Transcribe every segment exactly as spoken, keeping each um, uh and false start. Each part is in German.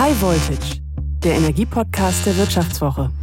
High Voltage, der Energiepodcast der Wirtschaftswoche.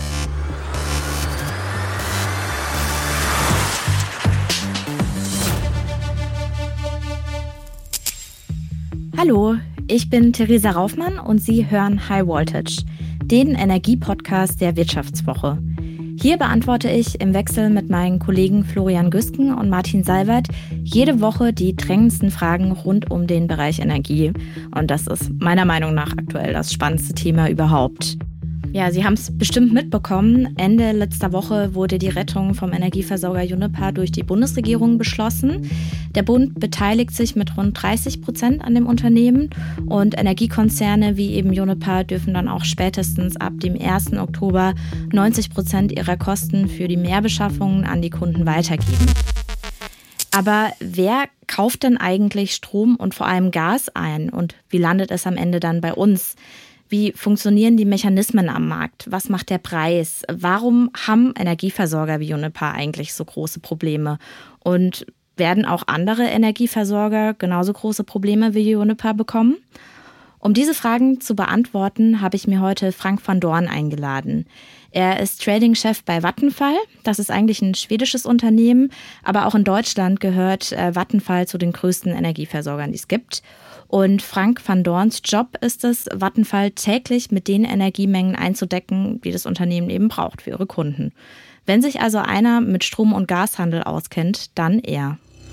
Hallo, ich bin Theresa Raufmann und Sie hören High Voltage, den Energiepodcast der Wirtschaftswoche. Hier beantworte ich im Wechsel mit meinen Kollegen Florian Güsken und Martin Salwert jede Woche die drängendsten Fragen rund um den Bereich Energie. Und das ist meiner Meinung nach aktuell das spannendste Thema überhaupt. Ja, Sie haben es bestimmt mitbekommen. Ende letzter Woche wurde die Rettung vom Energieversorger Uniper durch die Bundesregierung beschlossen. Der Bund beteiligt sich mit rund dreißig Prozent an dem Unternehmen und Energiekonzerne wie eben Uniper dürfen dann auch spätestens ab dem ersten Oktober neunzig Prozent ihrer Kosten für die Mehrbeschaffungen an die Kunden weitergeben. Aber wer kauft denn eigentlich Strom und vor allem Gas ein und wie landet es am Ende dann bei uns? Wie funktionieren die Mechanismen am Markt? Was macht der Preis? Warum haben Energieversorger wie Uniper eigentlich so große Probleme? Und werden auch andere Energieversorger genauso große Probleme wie Uniper bekommen? Um diese Fragen zu beantworten, habe ich mir heute Frank van Doorn eingeladen. Er ist Trading-Chef bei Vattenfall. Das ist eigentlich ein schwedisches Unternehmen, aber auch in Deutschland gehört Vattenfall zu den größten Energieversorgern, die es gibt. Und Frank van Doorns Job ist es, Vattenfall täglich mit den Energiemengen einzudecken, die das Unternehmen eben braucht für ihre Kunden. Wenn sich also einer mit Strom- und Gashandel auskennt, dann er.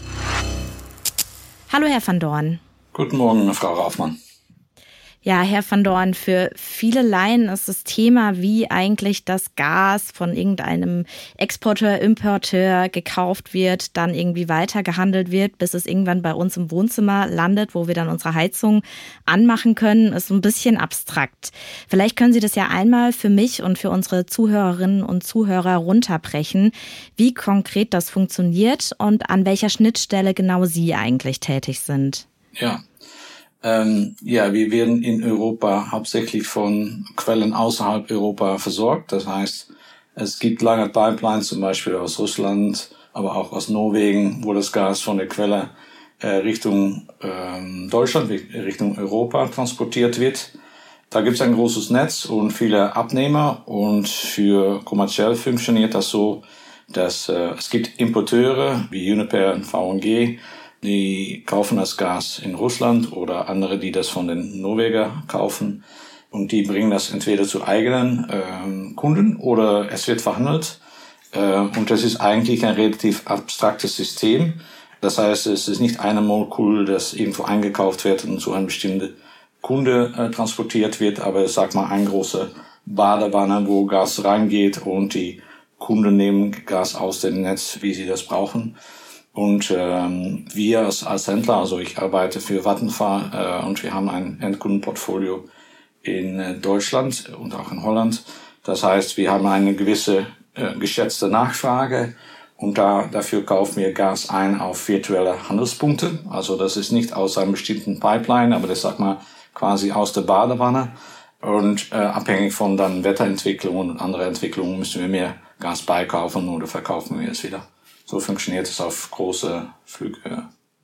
Hallo, Herr van Doorn. Guten Morgen, Frau Raufmann. Ja, Herr van Doorn, für viele Laien ist das Thema, wie eigentlich das Gas von irgendeinem Exporteur, Importeur gekauft wird, dann irgendwie weitergehandelt wird, bis es irgendwann bei uns im Wohnzimmer landet, wo wir dann unsere Heizung anmachen können, ist so ein bisschen abstrakt. Vielleicht können Sie das ja einmal für mich und für unsere Zuhörerinnen und Zuhörer runterbrechen, wie konkret das funktioniert und an welcher Schnittstelle genau Sie eigentlich tätig sind. Ja. Ähm, ja, wir werden in Europa hauptsächlich von Quellen außerhalb Europa versorgt. Das heißt, es gibt lange Pipelines, zum Beispiel aus Russland, aber auch aus Norwegen, wo das Gas von der Quelle äh, Richtung ähm, Deutschland, Richtung Europa transportiert wird. Da gibt es ein großes Netz und viele Abnehmer und für kommerziell funktioniert das so, dass äh, es gibt Importeure wie Uniper und V N G, die kaufen das Gas in Russland oder andere, die das von den Norweger kaufen. Und die bringen das entweder zu eigenen äh, Kunden oder es wird verhandelt. Äh, und das ist eigentlich ein relativ abstraktes System. Das heißt, es ist nicht eine Molekül, das irgendwo eingekauft wird und zu einem bestimmten Kunde äh, transportiert wird. Aber es sagt mal eine große Badewanne, wo Gas reingeht und die Kunden nehmen Gas aus dem Netz, wie sie das brauchen. Und ähm, wir als, als Händler, also ich arbeite für Vattenfall äh, und wir haben ein Endkundenportfolio in äh, Deutschland und auch in Holland. Das heißt, wir haben eine gewisse äh, geschätzte Nachfrage und da dafür kaufen wir Gas ein auf virtuelle Handelspunkte. Also das ist nicht aus einem bestimmten Pipeline, aber das sagt mal quasi aus der Badewanne. Und äh, abhängig von dann Wetterentwicklungen und andere Entwicklungen müssen wir mehr Gas beikaufen oder verkaufen wir es wieder. So funktioniert es auf große Flüge.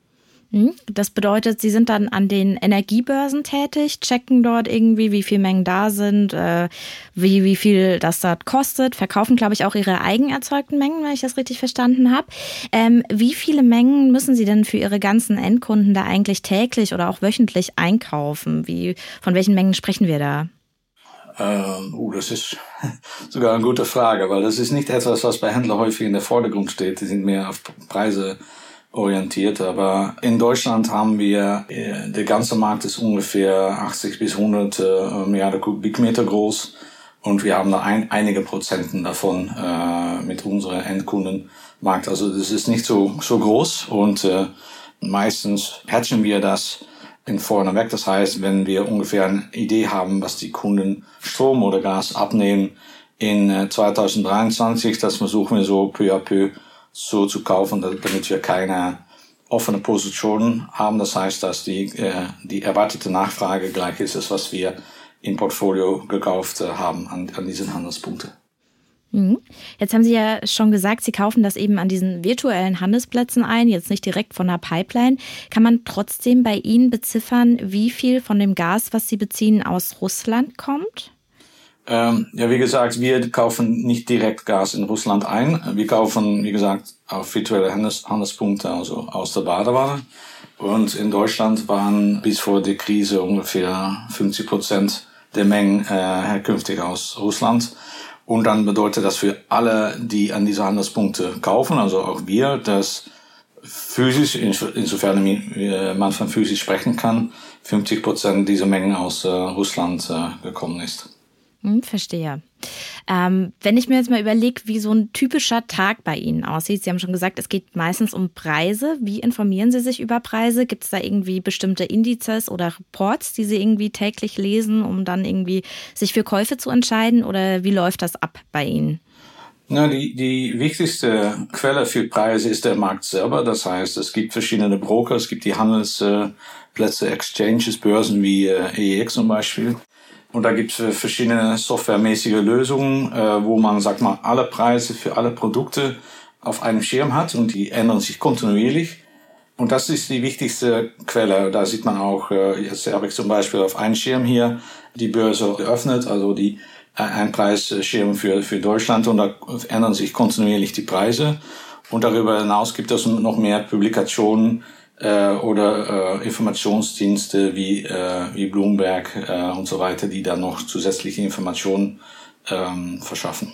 Das bedeutet, Sie sind dann an den Energiebörsen tätig, checken dort irgendwie, wie viele Mengen da sind, äh, wie, wie viel das dort kostet, verkaufen, glaube ich, auch Ihre eigenerzeugten Mengen, wenn ich das richtig verstanden habe. Ähm, wie viele Mengen müssen Sie denn für Ihre ganzen Endkunden da eigentlich täglich oder auch wöchentlich einkaufen? Wie, von welchen Mengen sprechen wir da? Uh, uh, das ist sogar eine gute Frage, weil das ist nicht etwas, was bei Händlern häufig in der Vordergrund steht. Die sind mehr auf Preise orientiert. Aber in Deutschland haben wir, der ganze Markt ist ungefähr achtzig bis hundert äh, Milliarden Kubikmeter groß. Und wir haben da ein, einige Prozenten davon äh, mit unserem Endkundenmarkt. Also das ist nicht so, so groß. Und äh, meistens hatchen wir das in vorneweg. Das heißt, wenn wir ungefähr eine Idee haben, was die Kunden Strom oder Gas abnehmen in zwanzig dreiundzwanzig, das versuchen wir so peu à peu so zu kaufen, damit wir keine offene Positionen haben. Das heißt, dass die, äh, die erwartete Nachfrage gleich ist, was wir im Portfolio gekauft haben an, an diesen Handelspunkten. Jetzt haben Sie ja schon gesagt, Sie kaufen das eben an diesen virtuellen Handelsplätzen ein, jetzt nicht direkt von der Pipeline. Kann man trotzdem bei Ihnen beziffern, wie viel von dem Gas, was Sie beziehen, aus Russland kommt? Ähm, ja, wie gesagt, wir kaufen nicht direkt Gas in Russland ein. Wir kaufen, wie gesagt, auf virtuelle Handels- Handelspunkte, also aus der Badewanne. Und in Deutschland waren bis vor der Krise ungefähr fünfzig Prozent der Mengen äh, herkünftig aus Russland. Und dann bedeutet das für alle, die an diese Handelspunkte kaufen, also auch wir, dass physisch, insofern man von physisch sprechen kann, fünfzig Prozent dieser Mengen aus äh, Russland äh, gekommen ist. Hm, verstehe. Ähm, wenn ich mir jetzt mal überlege, wie so ein typischer Tag bei Ihnen aussieht. Sie haben schon gesagt, es geht meistens um Preise. Wie informieren Sie sich über Preise? Gibt es da irgendwie bestimmte Indizes oder Reports, die Sie irgendwie täglich lesen, um dann irgendwie sich für Käufe zu entscheiden? Oder wie läuft das ab bei Ihnen? Na, die, die wichtigste Quelle für Preise ist der Markt selber. Das heißt, es gibt verschiedene Broker, es gibt die Handelsplätze, Exchanges, Börsen wie äh, E E X zum Beispiel. Und da gibt es verschiedene softwaremäßige Lösungen, äh, wo man, sag mal, alle Preise für alle Produkte auf einem Schirm hat und die ändern sich kontinuierlich. Und das ist die wichtigste Quelle. Da sieht man auch, äh, jetzt habe ich zum Beispiel auf einem Schirm hier die Börse geöffnet, also die äh, ein Preisschirm für für Deutschland, und da ändern sich kontinuierlich die Preise. Und darüber hinaus gibt es noch mehr Publikationen oder äh, Informationsdienste wie äh, wie Bloomberg äh, und so weiter, die dann noch zusätzliche Informationen ähm, verschaffen.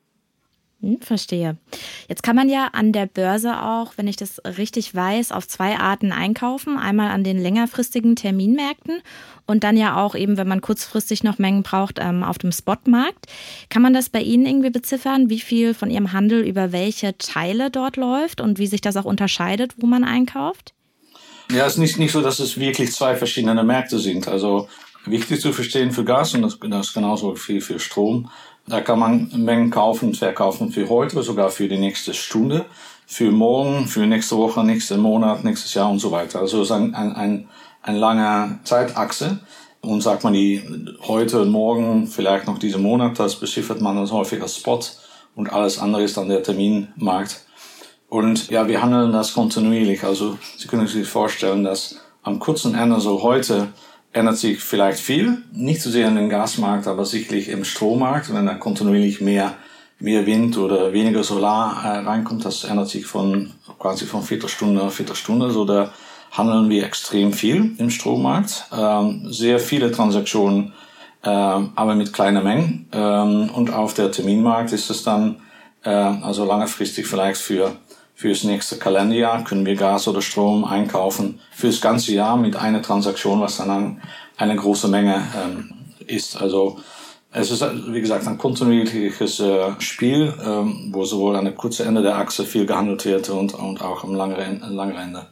Hm, verstehe. Jetzt kann man ja an der Börse auch, wenn ich das richtig weiß, auf zwei Arten einkaufen. Einmal an den längerfristigen Terminmärkten und dann ja auch eben, wenn man kurzfristig noch Mengen braucht, ähm, auf dem Spotmarkt. Kann man das bei Ihnen irgendwie beziffern, wie viel von Ihrem Handel über welche Teile dort läuft und wie sich das auch unterscheidet, wo man einkauft? Ja, es ist nicht, nicht so, dass es wirklich zwei verschiedene Märkte sind. Also wichtig zu verstehen für Gas, und das, das ist genauso viel für Strom. Da kann man Mengen kaufen und verkaufen für heute, sogar für die nächste Stunde, für morgen, für nächste Woche, nächsten Monat, nächstes Jahr und so weiter. Also es ist ein, ein, ein, ein langer Zeitachse. Und sagt man die heute und morgen, vielleicht noch diesen Monat, das beziffert man als häufig als Spot, und alles andere ist dann der Terminmarkt. Und ja, wir handeln das kontinuierlich. Also Sie können sich vorstellen, dass am kurzen Ende, so heute, ändert sich vielleicht viel. Nicht so sehr in den Gasmarkt, aber sicherlich im Strommarkt. Wenn da kontinuierlich mehr, mehr Wind oder weniger Solar äh, reinkommt, das ändert sich von quasi von Viertelstunde auf Viertelstunde. So da handeln wir extrem viel im Strommarkt. Ähm, sehr viele Transaktionen, äh, aber mit kleinen Mengen. Ähm, und auf der Terminmarkt ist es dann, äh, also langfristig vielleicht für Fürs nächste Kalenderjahr können wir Gas oder Strom einkaufen fürs ganze Jahr mit einer Transaktion, was dann eine große Menge ähm, ist. Also es ist, wie gesagt, ein kontinuierliches äh, Spiel, ähm, wo sowohl an der kurzen Ende der Achse viel gehandelt wird und, und auch am langeren, langeren Ende.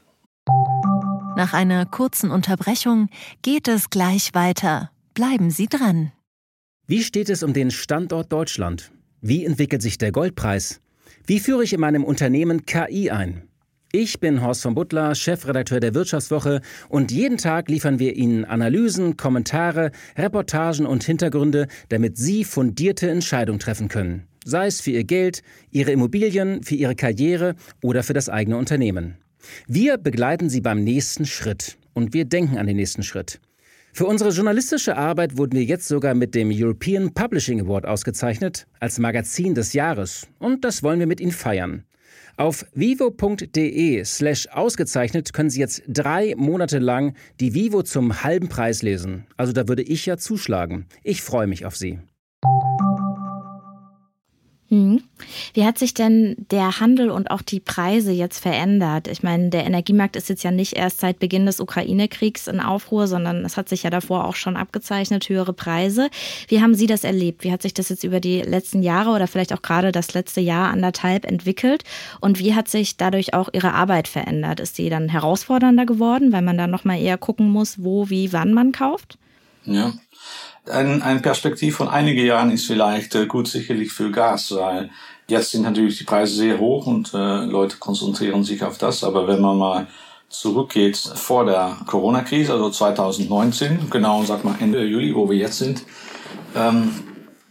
Nach einer kurzen Unterbrechung geht es gleich weiter. Bleiben Sie dran. Wie steht es um den Standort Deutschland? Wie entwickelt sich der Goldpreis? Wie führe ich in meinem Unternehmen K I ein? Ich bin Horst von Butler, Chefredakteur der Wirtschaftswoche, und jeden Tag liefern wir Ihnen Analysen, Kommentare, Reportagen und Hintergründe, damit Sie fundierte Entscheidungen treffen können. Sei es für Ihr Geld, Ihre Immobilien, für Ihre Karriere oder für das eigene Unternehmen. Wir begleiten Sie beim nächsten Schritt und wir denken an den nächsten Schritt. Für unsere journalistische Arbeit wurden wir jetzt sogar mit dem European Publishing Award ausgezeichnet, als Magazin des Jahres. Und das wollen wir mit Ihnen feiern. Auf vivo.de slash ausgezeichnet können Sie jetzt drei Monate lang die Vivo zum halben Preis lesen. Also da würde ich ja zuschlagen. Ich freue mich auf Sie. Hm. Wie hat sich denn der Handel und auch die Preise jetzt verändert? Ich meine, der Energiemarkt ist jetzt ja nicht erst seit Beginn des Ukraine-Kriegs in Aufruhr, sondern es hat sich ja davor auch schon abgezeichnet, höhere Preise. Wie haben Sie das erlebt? Wie hat sich das jetzt über die letzten Jahre oder vielleicht auch gerade das letzte Jahr, anderthalb entwickelt? Und wie hat sich dadurch auch Ihre Arbeit verändert? Ist die dann herausfordernder geworden, weil man dann nochmal eher gucken muss, wo, wie, wann man kauft? Ja. Ein, ein Perspektiv von einigen Jahren ist vielleicht äh, gut sicherlich für Gas, weil jetzt sind natürlich die Preise sehr hoch und äh, Leute konzentrieren sich auf das. Aber wenn man mal zurückgeht vor der Corona-Krise, also zwanzig neunzehn, genau, sag mal Ende Juli, wo wir jetzt sind, ähm,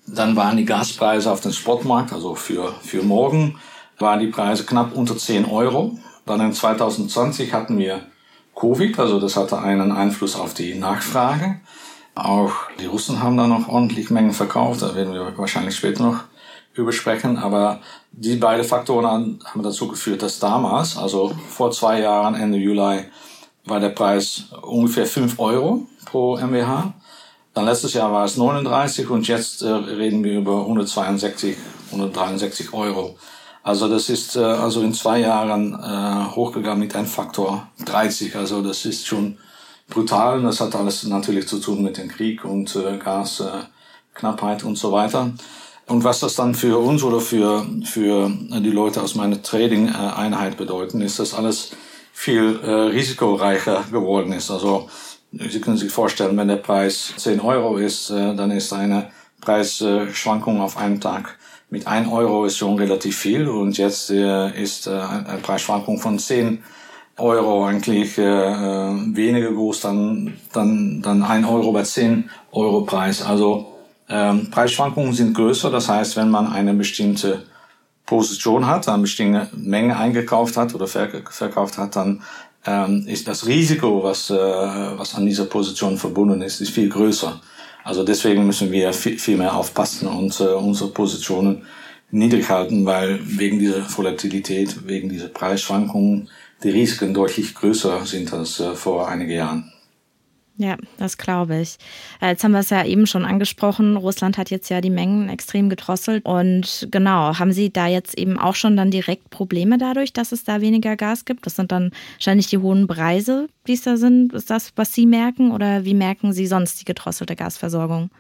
Dann waren die Gaspreise auf dem Spotmarkt, also für, für morgen, waren die Preise knapp unter zehn Euro. Dann in zwanzig zwanzig hatten wir Covid, also das hatte einen Einfluss auf die Nachfrage. Auch die Russen haben da noch ordentlich Mengen verkauft, da werden wir wahrscheinlich später noch übersprechen. Aber die beiden Faktoren haben dazu geführt, dass damals, also vor zwei Jahren, Ende Juli, war der Preis ungefähr fünf Euro pro M W H. Dann letztes Jahr war es neununddreißig und jetzt äh, reden wir über hundertzweiundsechzig, hundertdreiundsechzig Euro. Also das ist äh, also in zwei Jahren äh, hochgegangen mit einem Faktor dreißig. Also das ist schon brutal. Das hat alles natürlich zu tun mit dem Krieg und äh, Gasknappheit äh, und so weiter. Und was das dann für uns oder für für die Leute aus meiner Trading-Einheit bedeuten, ist, dass alles viel äh, risikoreicher geworden ist. Also Sie können sich vorstellen, wenn der Preis zehn Euro ist, äh, dann ist eine Preisschwankung auf einen Tag mit ein Euro ist schon relativ viel. Und jetzt äh, ist äh, eine Preisschwankung von zehn Euro eigentlich äh, weniger groß dann, dann, dann ein Euro bei zehn Euro Preis. Also ähm, Preisschwankungen sind größer. Das heißt, wenn man eine bestimmte Position hat, eine bestimmte Menge eingekauft hat oder verkauft hat, dann ähm, ist das Risiko, was, äh, was an dieser Position verbunden ist, ist viel größer. Also deswegen müssen wir viel, viel mehr aufpassen und äh, unsere Positionen niedrig halten, weil wegen dieser Volatilität, wegen dieser Preisschwankungen die Risiken deutlich größer sind als äh, vor einigen Jahren. Ja, das glaube ich. Jetzt haben wir es ja eben schon angesprochen. Russland hat jetzt ja die Mengen extrem gedrosselt. Und genau, haben Sie da jetzt eben auch schon dann direkt Probleme dadurch, dass es da weniger Gas gibt? Das sind dann wahrscheinlich die hohen Preise, die es da sind. Ist das, was Sie merken? Oder wie merken Sie sonst die gedrosselte Gasversorgung?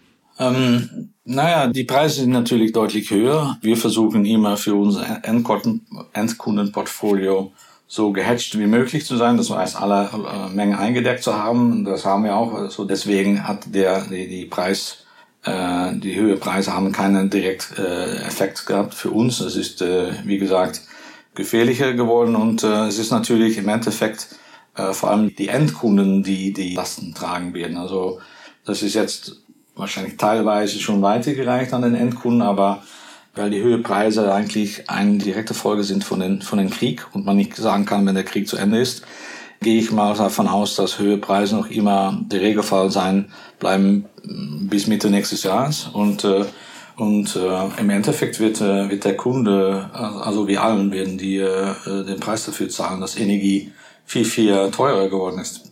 Ähm, naja, die Preise sind natürlich deutlich höher. Wir versuchen immer für unser Endkunden, Endkundenportfolio so gehatcht wie möglich zu sein, das heißt, alle äh, Mengen eingedeckt zu haben. Das haben wir auch. Also deswegen hat der die, die Preis, äh, die höheren Preise haben keinen direkten äh, Effekt gehabt für uns. Es ist äh, wie gesagt gefährlicher geworden und äh, es ist natürlich im Endeffekt äh, vor allem die Endkunden, die die Lasten tragen werden. Also das ist jetzt wahrscheinlich teilweise schon weitergereicht an den Endkunden, aber weil die höheren Preise eigentlich eine direkte Folge sind von den, von dem Krieg und man nicht sagen kann, wenn der Krieg zu Ende ist, gehe ich mal davon aus, dass höhere Preise noch immer der Regelfall sein bleiben bis Mitte nächstes Jahres und äh, und äh, im Endeffekt wird äh, wird der Kunde, also wir allen werden die äh, den Preis dafür zahlen, dass Energie viel viel teurer geworden ist.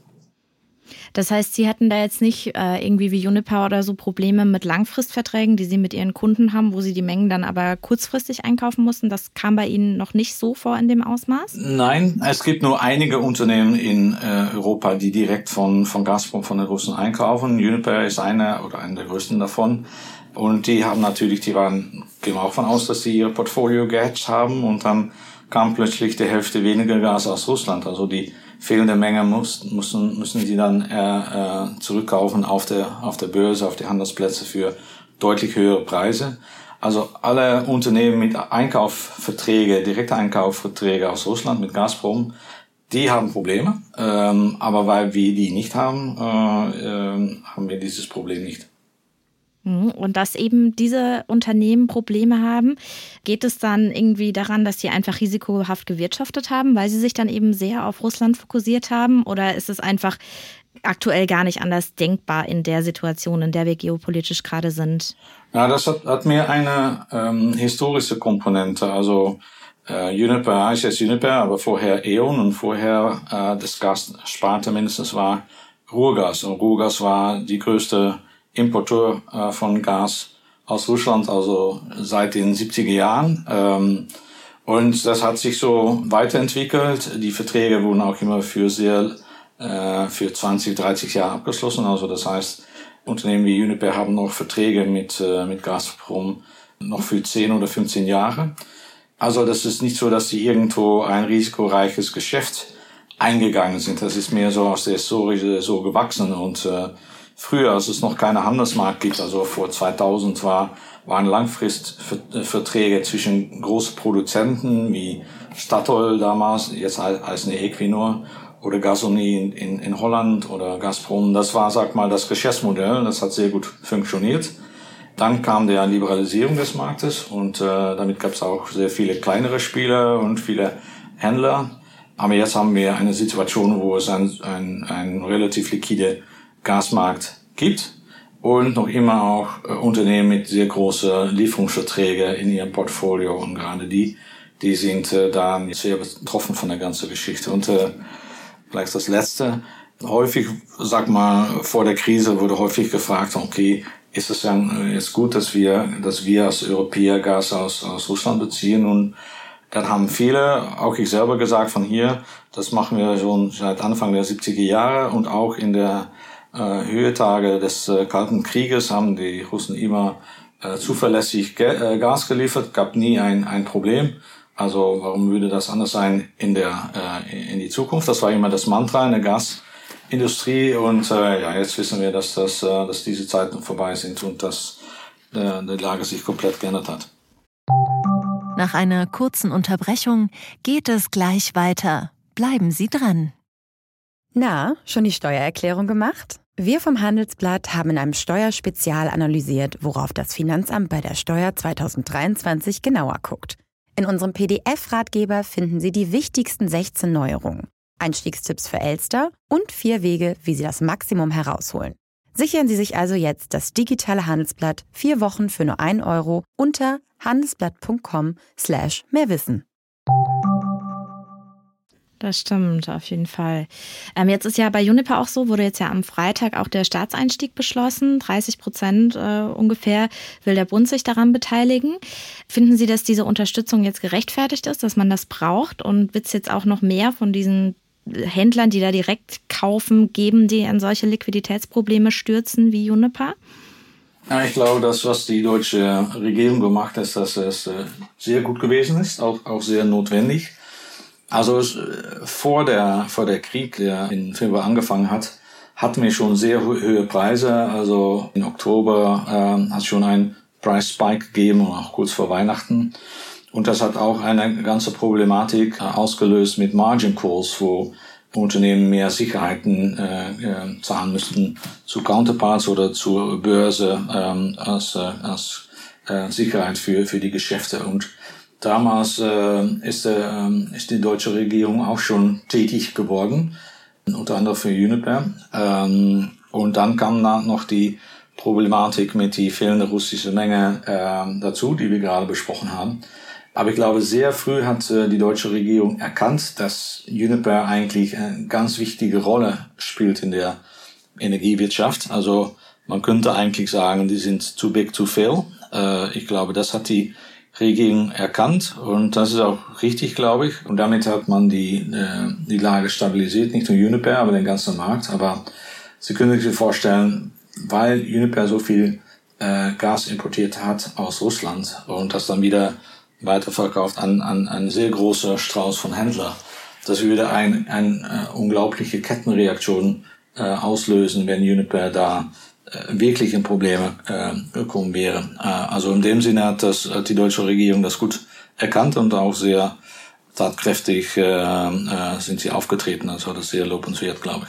Das heißt, Sie hatten da jetzt nicht äh, irgendwie wie Uniper oder so Probleme mit Langfristverträgen, die Sie mit Ihren Kunden haben, wo Sie die Mengen dann aber kurzfristig einkaufen mussten. Das kam bei Ihnen noch nicht so vor in dem Ausmaß? Nein, es gibt nur einige Unternehmen in äh, Europa, die direkt von von Gazprom, von den Russen einkaufen. Uniper ist einer oder einer der größten davon. Und die haben natürlich, die waren, gehen wir auch von aus, dass sie ihr Portfolio gehatcht haben und dann kam plötzlich die Hälfte weniger Gas aus Russland. Also die fehlende Menge muss, müssen, müssen sie dann äh, äh, zurückkaufen auf der, auf der Börse, auf die Handelsplätze für deutlich höhere Preise. Also alle Unternehmen mit Einkaufsverträge, direkte Einkaufsverträge aus Russland mit Gazprom, die haben Probleme. Ähm, aber weil wir die nicht haben, äh, äh, haben wir dieses Problem nicht. Und dass eben diese Unternehmen Probleme haben, geht es dann irgendwie daran, dass sie einfach risikohaft gewirtschaftet haben, weil sie sich dann eben sehr auf Russland fokussiert haben? Oder ist es einfach aktuell gar nicht anders denkbar in der Situation, in der wir geopolitisch gerade sind? Ja, das hat, hat mir eine ähm, historische Komponente. Also äh, Uniper heißt jetzt Uniper, aber vorher E.ON und vorher äh, das Gassparte mindestens war Ruhrgas. Und Ruhrgas war die größte Importeur äh, von Gas aus Russland, also seit den siebziger Jahren. Ähm, und das hat sich so weiterentwickelt. Die Verträge wurden auch immer für sehr äh, für zwanzig, dreißig Jahre abgeschlossen. Also das heißt, Unternehmen wie Uniper haben noch Verträge mit äh, mit Gazprom noch für zehn oder fünfzehn Jahre. Also das ist nicht so, dass sie irgendwo ein risikoreiches Geschäft eingegangen sind. Das ist mehr so aus der Historie so gewachsen und äh, früher, als es noch keine Handelsmarkt gibt, also vor zweitausend war, waren Langfristverträge zwischen großen Produzenten wie Statoil damals, jetzt heißt eine Equinor oder Gasunie in, in, in Holland oder Gazprom. Das war, sag mal, das Geschäftsmodell. Das hat sehr gut funktioniert. Dann kam die Liberalisierung des Marktes und äh, damit gab es auch sehr viele kleinere Spieler und viele Händler. Aber jetzt haben wir eine Situation, wo es ein, ein, ein relativ liquide Gasmarkt gibt und noch immer auch äh, Unternehmen mit sehr großen Lieferungsverträgen in ihrem Portfolio. Und gerade die, die sind äh, da sehr betroffen von der ganzen Geschichte. Und äh, vielleicht das Letzte. Häufig, sag mal, vor der Krise wurde häufig gefragt, okay, ist es dann jetzt gut, dass wir, dass wir als Europäer Gas aus, aus Russland beziehen? Und dann haben viele, auch ich selber gesagt, von hier, das machen wir schon seit Anfang der siebziger Jahre und auch in der äh, Höhetage des äh, Kalten Krieges haben die Russen immer äh, zuverlässig Ge- äh, Gas geliefert, gab nie ein, ein Problem. Also warum würde das anders sein in der äh, in die Zukunft? Das war immer das Mantra in der Gasindustrie und äh, ja, jetzt wissen wir, dass das, äh, dass diese Zeiten vorbei sind und dass äh, die Lage sich komplett geändert hat. Nach einer kurzen Unterbrechung geht es gleich weiter. Bleiben Sie dran. Na, schon die Steuererklärung gemacht? Wir vom Handelsblatt haben in einem Steuerspezial analysiert, worauf das Finanzamt bei der Steuer zwanzig dreiundzwanzig genauer guckt. In unserem P D F-Ratgeber finden Sie die wichtigsten sechzehn Neuerungen, Einstiegstipps für Elster und vier Wege, wie Sie das Maximum herausholen. Sichern Sie sich also jetzt das digitale Handelsblatt vier Wochen für nur ein Euro unter handelsblatt.com slash mehrwissen. Das stimmt, auf jeden Fall. Ähm, jetzt ist ja bei Uniper auch so, wurde jetzt ja am Freitag auch der Staatseinstieg beschlossen. dreißig Prozent äh, ungefähr will der Bund sich daran beteiligen. Finden Sie, dass diese Unterstützung jetzt gerechtfertigt ist, dass man das braucht? Und wird es jetzt auch noch mehr von diesen Händlern, die da direkt kaufen, geben, die in solche Liquiditätsprobleme stürzen wie Uniper? Ja, ich glaube, das, was die deutsche Regierung gemacht hat, dass es äh, sehr gut gewesen ist, auch, auch sehr notwendig. Also äh, vor der vor der Krieg, der im Februar angefangen hat, hatten wir schon sehr ho- hohe Preise. Also im Oktober äh, hat es schon einen Price Spike gegeben, auch kurz vor Weihnachten. Und das hat auch eine ganze Problematik äh, ausgelöst mit Margin Calls, wo Unternehmen mehr Sicherheiten äh, äh, zahlen müssten zu Counterparts oder zur Börse ähm, als, äh, als äh, Sicherheit für für die Geschäfte. Und damals äh, ist, äh, ist die deutsche Regierung auch schon tätig geworden, unter anderem für Uniper. Ähm, und dann kam da noch die Problematik mit die fehlende russische Menge äh, dazu, die wir gerade besprochen haben. Aber ich glaube, sehr früh hat äh, die deutsche Regierung erkannt, dass Uniper eigentlich eine ganz wichtige Rolle spielt in der Energiewirtschaft. Also man könnte eigentlich sagen, die sind too big to fail. Äh, ich glaube, das hat die Regierung erkannt und das ist auch richtig, glaube ich. Und damit hat man die äh, die Lage stabilisiert, nicht nur Uniper, aber den ganzen Markt. Aber Sie können sich vorstellen, weil Uniper so viel äh, Gas importiert hat aus Russland und das dann wieder weiterverkauft an, an einen sehr großen Strauß von Händlern, das würde eine ein, äh, unglaubliche Kettenreaktion äh, auslösen, wenn Uniper da äh, wirklich in Probleme äh, gekommen wäre. Äh, also in dem Sinne hat, das, hat die deutsche Regierung das gut erkannt und auch sehr tatkräftig äh, äh, sind sie aufgetreten. Also das ist sehr lobenswert, glaube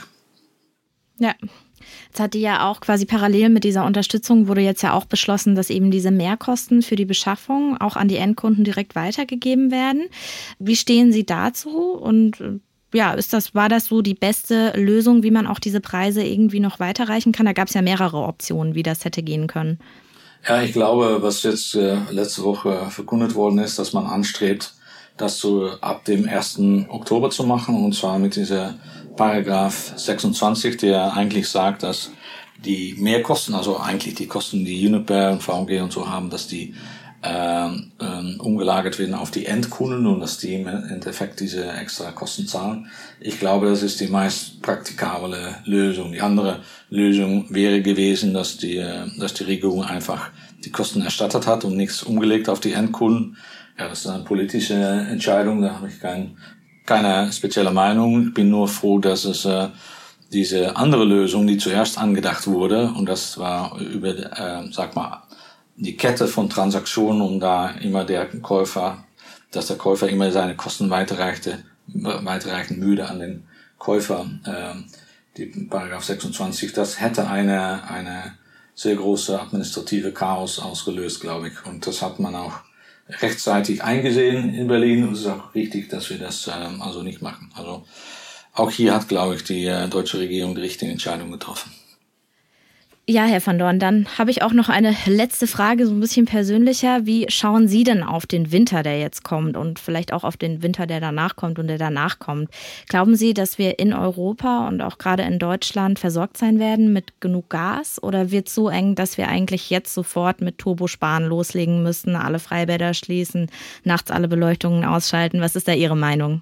ich. Ja. Jetzt hat die ja auch quasi parallel mit dieser Unterstützung wurde jetzt ja auch beschlossen, dass eben diese Mehrkosten für die Beschaffung auch an die Endkunden direkt weitergegeben werden. Wie stehen Sie dazu? Und ja, ist das, war das so die beste Lösung, wie man auch diese Preise irgendwie noch weiterreichen kann? Da gab es ja mehrere Optionen, wie das hätte gehen können. Ja, ich glaube, was jetzt äh, letzte Woche verkündet worden ist, dass man anstrebt, das so ab dem ersten Oktober zu machen, und zwar mit dieser Paragraph sechsundzwanzig, der eigentlich sagt, dass die Mehrkosten, also eigentlich die Kosten, die Uniper und V M G und so haben, dass die äh, äh, umgelagert werden auf die Endkunden und dass die im Endeffekt diese extra Kosten zahlen. Ich glaube, das ist die meist praktikable Lösung. Die andere Lösung wäre gewesen, dass die, dass die Regierung einfach die Kosten erstattet hat und nichts umgelegt auf die Endkunden. Ja, das ist eine politische Entscheidung, da habe ich kein, keine spezielle Meinung. Ich bin nur froh, dass es äh, diese andere Lösung, die zuerst angedacht wurde, und das war über, äh, sag mal, die Kette von Transaktionen, um da immer der Käufer, dass der Käufer immer seine Kosten weiterreichte, weiterreichen würde an den Käufer, äh, die Paragraph sechsundzwanzig, das hätte eine, eine sehr große administrative Chaos ausgelöst, glaube ich. Und das hat man auch rechtzeitig eingesehen in Berlin. Und es ist auch richtig, dass wir das ähm, also nicht machen. Also auch hier hat, glaube ich, die äh, deutsche Regierung die richtige Entscheidung getroffen. Ja, Herr van Doorn, dann habe ich auch noch eine letzte Frage, so ein bisschen persönlicher. Wie schauen Sie denn auf den Winter, der jetzt kommt und vielleicht auch auf den Winter, der danach kommt und der danach kommt? Glauben Sie, dass wir in Europa und auch gerade in Deutschland versorgt sein werden mit genug Gas? Oder wird es so eng, dass wir eigentlich jetzt sofort mit Turbosparen loslegen müssen, alle Freibäder schließen, nachts alle Beleuchtungen ausschalten? Was ist da Ihre Meinung?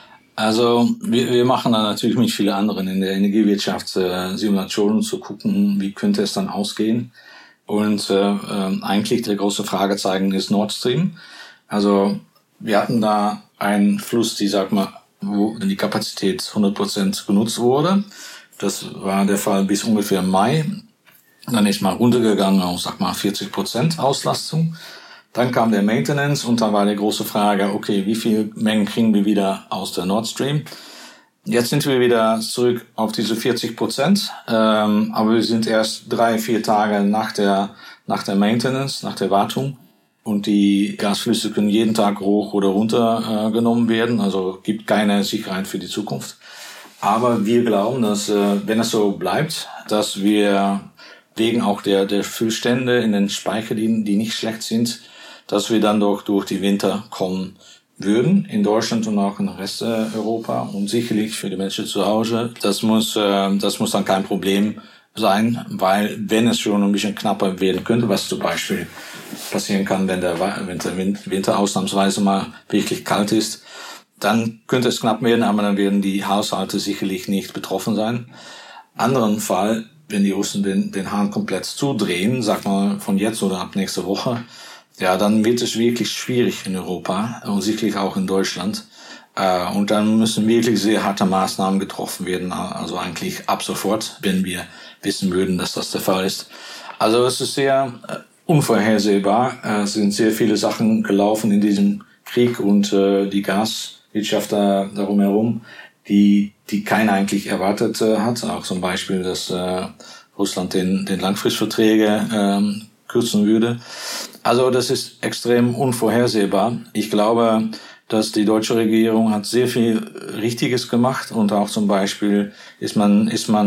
Also wir, wir machen da natürlich mit vielen anderen in der Energiewirtschaft äh, Simulationen zu gucken, wie könnte es dann ausgehen. Und äh, äh, eigentlich der große Fragezeichen ist Nord Stream. Also wir hatten da einen Fluss, die sag mal, wo die Kapazität hundert Prozent genutzt wurde. Das war der Fall bis ungefähr Mai. Dann ist mal runtergegangen auf, sag mal, vierzig Prozent Auslastung. Dann kam der Maintenance und dann war die große Frage, okay, wie viel Mengen kriegen wir wieder aus der Nord Stream? Jetzt sind wir wieder zurück auf diese vierzig Prozent, ähm, aber wir sind erst drei, vier Tage nach der, nach der Maintenance, nach der Wartung. Und die Gasflüsse können jeden Tag hoch oder runter äh, genommen werden, also gibt keine Sicherheit für die Zukunft. Aber wir glauben, dass, äh, wenn es so bleibt, dass wir wegen auch der, der Füllstände in den Speichern, die, die nicht schlecht sind, dass wir dann doch durch die Winter kommen würden, in Deutschland und auch in der Rest Europa. Und sicherlich für die Menschen zu Hause, das muss, äh, das muss dann kein Problem sein, weil wenn es schon ein bisschen knapper werden könnte, was zum Beispiel passieren kann, wenn der Winter, Winter ausnahmsweise mal wirklich kalt ist, dann könnte es knapp werden, aber dann werden die Haushalte sicherlich nicht betroffen sein. Anderen Fall, wenn die Russen den, den Hahn komplett zudrehen, sag mal von jetzt oder ab nächste Woche, ja, dann wird es wirklich schwierig in Europa und sicherlich auch in Deutschland. Äh, und dann müssen wirklich sehr harte Maßnahmen getroffen werden, also eigentlich ab sofort, wenn wir wissen würden, dass das der Fall ist. Also es ist sehr äh, unvorhersehbar. Äh, es sind sehr viele Sachen gelaufen in diesem Krieg und äh, die Gaswirtschaft da, darum herum, die, die keiner eigentlich erwartet äh, hat. Auch zum Beispiel, dass äh, Russland den, den Langfristverträge ähm, kürzen würde. Also das ist extrem unvorhersehbar. Ich glaube, dass die deutsche Regierung hat sehr viel Richtiges gemacht und auch zum Beispiel ist man ist man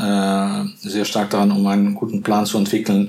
äh, sehr stark daran, um einen guten Plan zu entwickeln,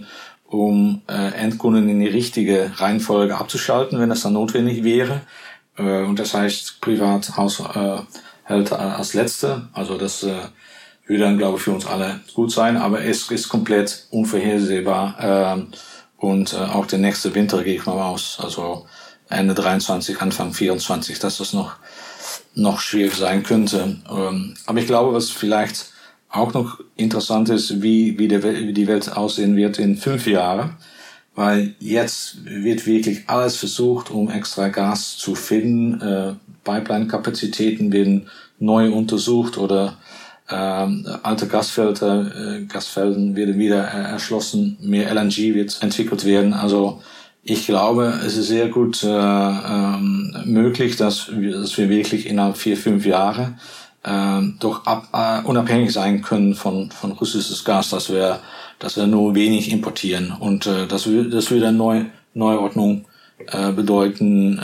um äh, Endkunden in die richtige Reihenfolge abzuschalten, wenn das dann notwendig wäre. Äh, und das heißt Privathaushalt äh, als letzte. Also das äh, würde dann, glaube ich, für uns alle gut sein. Aber es ist komplett unvorhersehbar. Äh, Und äh, auch der nächste Winter gehe ich mal aus, also Ende dreiundzwanzig, Anfang vierundzwanzig, dass das noch noch schwierig sein könnte. Ähm, aber ich glaube, was vielleicht auch noch interessant ist, wie wie, der, wie die Welt aussehen wird in fünf Jahren, weil jetzt wird wirklich alles versucht, um extra Gas zu finden. Äh, Pipeline-Kapazitäten werden neu untersucht oder Ähm, alte Gasfelder, äh, Gasfelden werden wieder äh, erschlossen, mehr L N G wird entwickelt werden. Also ich glaube, es ist sehr gut äh, ähm, möglich, dass wir, dass wir wirklich innerhalb vier, fünf Jahre äh, doch ab, äh, unabhängig sein können von von russisches Gas, dass wir dass wir nur wenig importieren und äh, das will das will eine neue Neuordnung äh, bedeuten,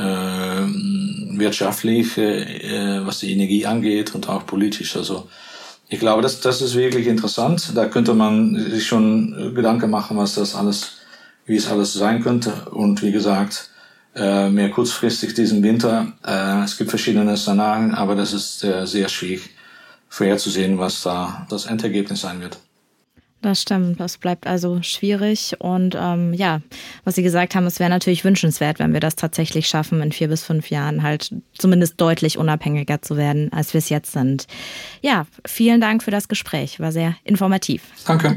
äh, wirtschaftlich, äh, was die Energie angeht und auch politisch. Also ich glaube, das, das ist wirklich interessant. Da könnte man sich schon Gedanken machen, was das alles, wie es alles sein könnte. Und wie gesagt, äh, mehr kurzfristig diesen Winter. Äh, es gibt verschiedene Szenarien, aber das ist äh, sehr schwierig vorherzusehen, was da das Endergebnis sein wird. Das stimmt, das bleibt also schwierig und ähm, ja, was Sie gesagt haben, es wäre natürlich wünschenswert, wenn wir das tatsächlich schaffen, in vier bis fünf Jahren halt zumindest deutlich unabhängiger zu werden, als wir es jetzt sind. Ja, vielen Dank für das Gespräch, war sehr informativ. Danke.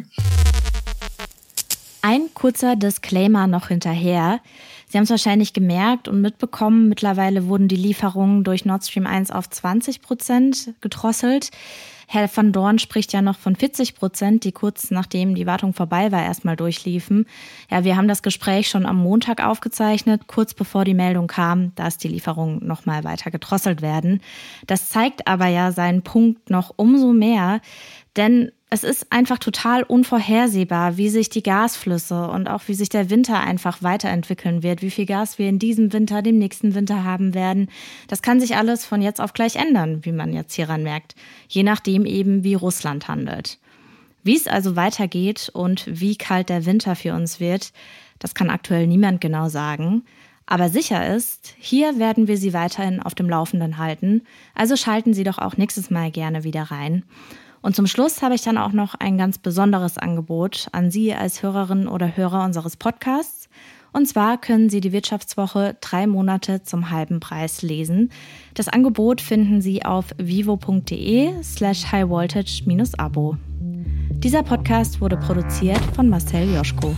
Ein kurzer Disclaimer noch hinterher. Sie haben es wahrscheinlich gemerkt und mitbekommen, mittlerweile wurden die Lieferungen durch Nord Stream eins auf zwanzig Prozent gedrosselt. Herr van Doorn spricht ja noch von vierzig Prozent, die kurz nachdem die Wartung vorbei war, erstmal durchliefen. Ja, wir haben das Gespräch schon am Montag aufgezeichnet, kurz bevor die Meldung kam, dass die Lieferungen nochmal weiter gedrosselt werden. Das zeigt aber ja seinen Punkt noch umso mehr, denn Es ist einfach total unvorhersehbar, wie sich die Gasflüsse und auch wie sich der Winter einfach weiterentwickeln wird, wie viel Gas wir in diesem Winter, dem nächsten Winter haben werden. Das kann sich alles von jetzt auf gleich ändern, wie man jetzt hieran merkt, je nachdem eben, wie Russland handelt. Wie es also weitergeht und wie kalt der Winter für uns wird, das kann aktuell niemand genau sagen. Aber sicher ist, hier werden wir Sie weiterhin auf dem Laufenden halten, also schalten Sie doch auch nächstes Mal gerne wieder rein. Und zum Schluss habe ich dann auch noch ein ganz besonderes Angebot an Sie als Hörerin oder Hörer unseres Podcasts. Und zwar können Sie die Wirtschaftswoche drei Monate zum halben Preis lesen. Das Angebot finden Sie auf vivo.de slash highvoltage-abo. Dieser Podcast wurde produziert von Marcel Joschko.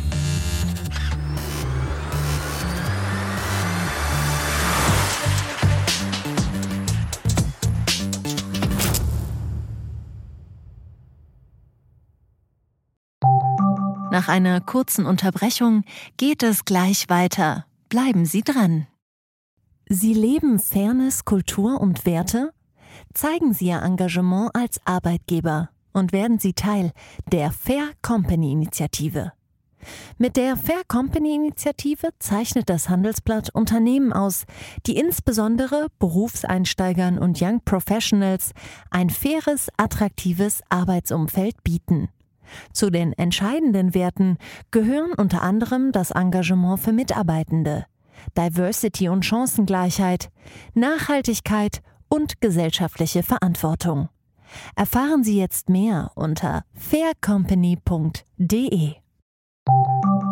Nach einer kurzen Unterbrechung geht es gleich weiter. Bleiben Sie dran. Sie leben Fairness, Kultur und Werte? Zeigen Sie Ihr Engagement als Arbeitgeber und werden Sie Teil der Fair Company Initiative. Mit der Fair Company Initiative zeichnet das Handelsblatt Unternehmen aus, die insbesondere Berufseinsteigern und Young Professionals ein faires, attraktives Arbeitsumfeld bieten. Zu den entscheidenden Werten gehören unter anderem das Engagement für Mitarbeitende, Diversity und Chancengleichheit, Nachhaltigkeit und gesellschaftliche Verantwortung. Erfahren Sie jetzt mehr unter fair company punkt de.